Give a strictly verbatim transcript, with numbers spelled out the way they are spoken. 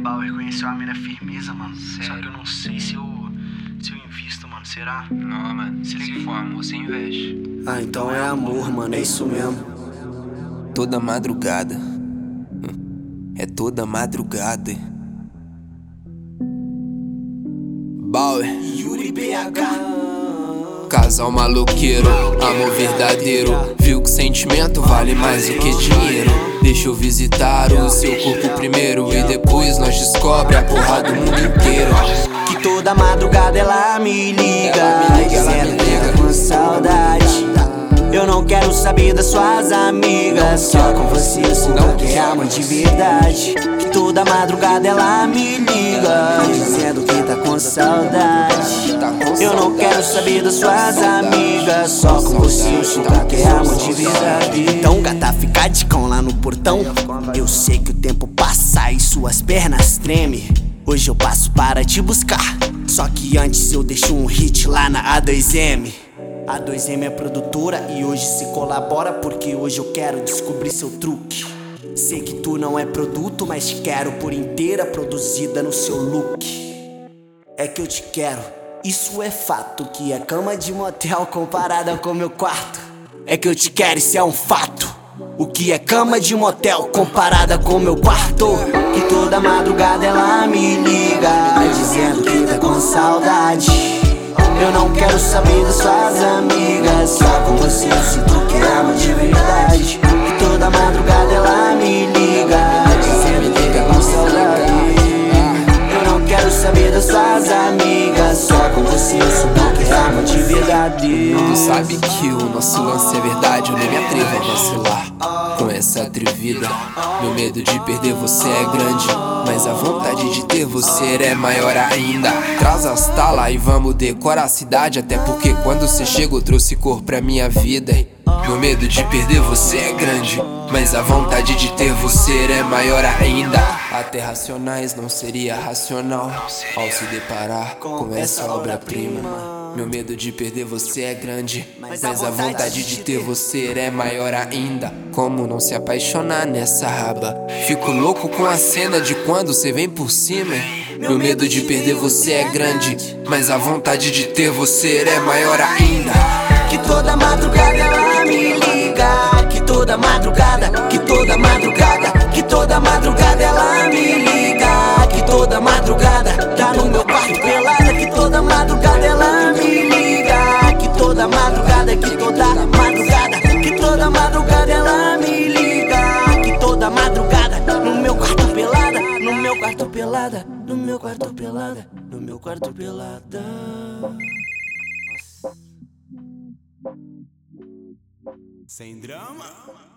Bauer conheceu uma mina firmeza, mano. Sério? Só que eu não sei se eu, se eu invisto, mano. Será? Não, mano. Se for amor, você investe. Ah, então é amor, mano. É isso mesmo. Toda madrugada. É toda madrugada. Bauer, Yuri B H. casal maloqueiro, amor verdadeiro. Viu que sentimento vale mais do que dinheiro. Deixa eu visitar o seu corpo primeiro e depois nós descobre a porra do mundo inteiro. Que toda madrugada ela me liga, dizendo que tá com saudade. Eu não quero saber das suas amigas, só com você eu sinto que é amor de verdade. Que toda madrugada ela me liga, dizendo que tá com saudade. Eu não quero saber das suas amigas, só com você eu sinto que é amor de verdade. Então gata, fica de cão lá no portão. Eu sei que o tempo passa e suas pernas tremem. Hoje eu passo para te buscar, só que antes eu deixo um hit lá na A dois M. A dois M é produtora e hoje se colabora, porque hoje eu quero descobrir seu truque. Sei que tu não é produto, mas te quero por inteira produzida no seu look. É que eu te quero, isso é fato, que é cama de motel comparada com meu quarto. É que eu te quero, isso é um fato. O que é cama de motel comparada com meu quarto? Que toda madrugada ela me liga, dizendo que tá com saudade. Eu não quero saber das suas amigas, só com você eu sinto que é amor de verdade. Que toda madrugada ela me liga, dizendo que tá com saudade. Eu não quero saber das suas amigas, só com você eu sinto que é amor de verdade. Tu sabe que o nosso lance é verdade, eu nem me atrevo a vacilar com essa atrevida. Meu medo de perder você é grande, mas a vontade de ter você é maior ainda. Traz as talas e vamos decorar a cidade, até porque quando você chegou trouxe cor pra minha vida. Meu medo de perder você é grande, mas a vontade de ter você é maior ainda. Até racionais não seria racional ao se deparar com essa obra-prima. Meu medo de perder você é grande, mas a vontade de ter você é maior ainda. Como não se apaixonar nessa raba? Fico louco com a cena de quando você vem por cima. Meu medo de perder você é grande, mas a vontade de ter você é maior ainda. Que toda madrugada ela me liga, que toda madrugada, que toda madrugada, que toda madrugada ela me liga, que toda madrugada tá no meu quarto pelada, que toda madrugada ela me liga, que toda madrugada, que toda madrugada, que toda madrugada ela me liga, que toda madrugada no meu quarto pelada, no meu quarto pelada, no meu quarto pelada, no meu quarto pelada. Sem drama.